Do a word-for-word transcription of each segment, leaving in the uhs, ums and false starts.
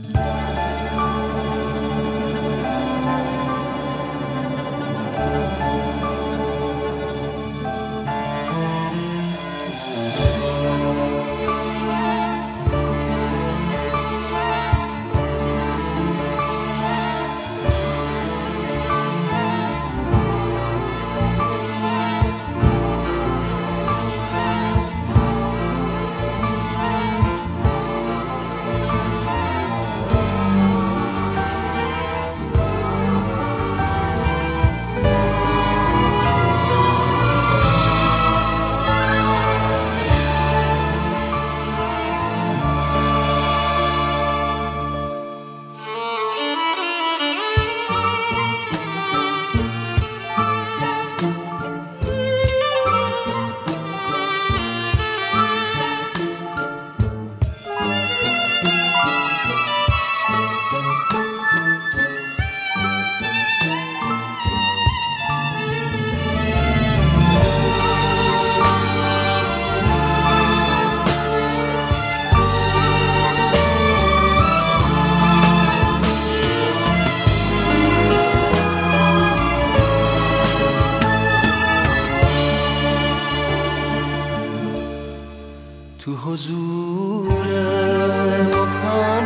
تو حضور مبهم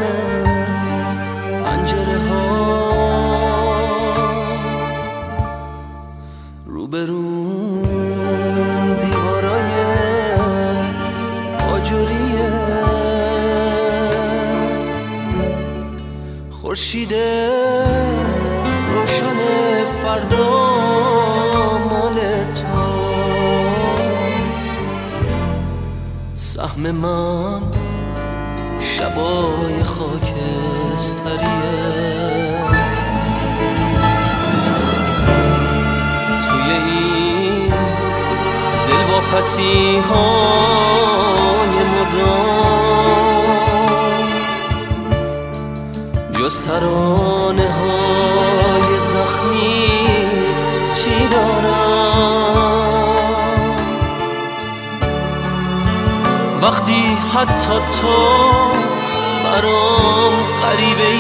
پنجره ها روبرون دیوارای آجوریه، خورشید روشن فردا مال تو، سهم من شبای خاکستریه. توی این دلواپسی های مدام جز ترانه های زخمی چی دارم؟ وقتی حتی تو برام غریبه ای،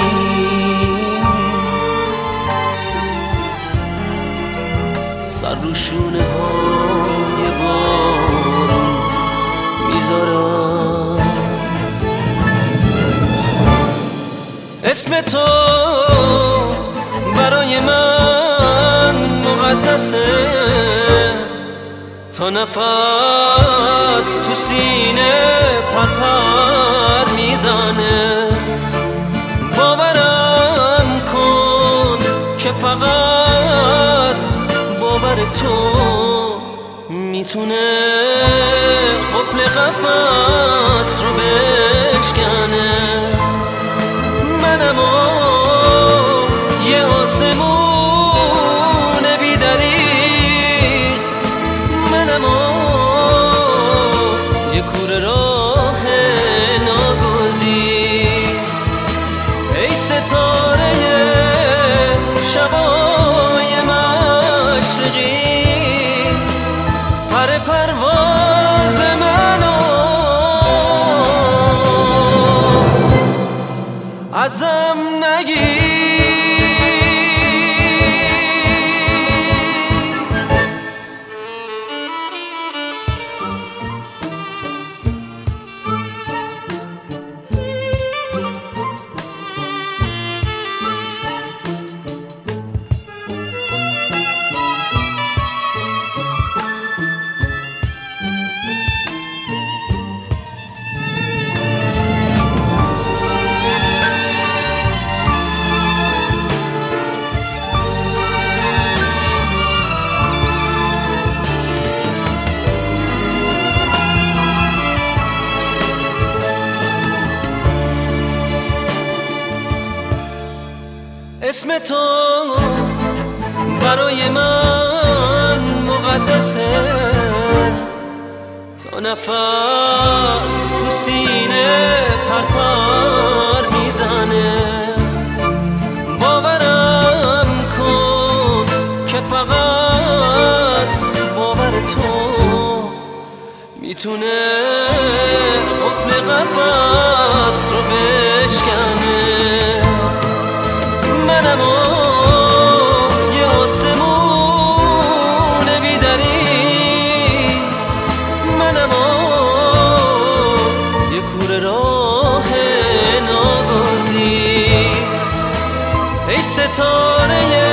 سر رو شونه های بارون میذارم. اسم تو برای من مقدسه، تا نفس تو سینه پرپر میزنه. باورم کن که فقط باور تو میتونه قفل قفس رو بشکنه. منم و یه آسمون بی‌دریغ، منم و یه کوره راه ناگزیر. ای ستاره شبای مشرقی، پر پرواز منو ازم نگیر. اسم تو برای من مقدسه، تا نفس تو سینه پرپر میزنه. باورم کن که فقط باور تو میتونه قفل قفس رو بشکنه. ای ستاره